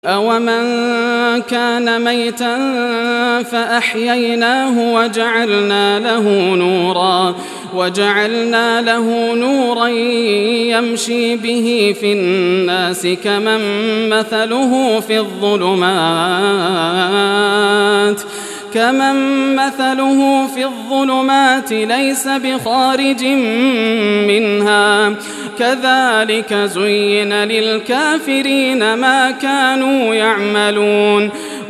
أَوَمَنْ كَانَ مَيْتًا فَأَحْيَيْنَاهُ وَجَعَلْنَا له نُورًا يَمْشِي بِهِ فِي النَّاسِ كَمَن مَّثَلُهُ فِي الظُّلُمَاتِ لَيْسَ بِخَارِجٍ مِّنْهَا كَذَلِكَ زُيِّنَ لِلْكَافِرِينَ مَا كَانُوا يَعْمَلُونَ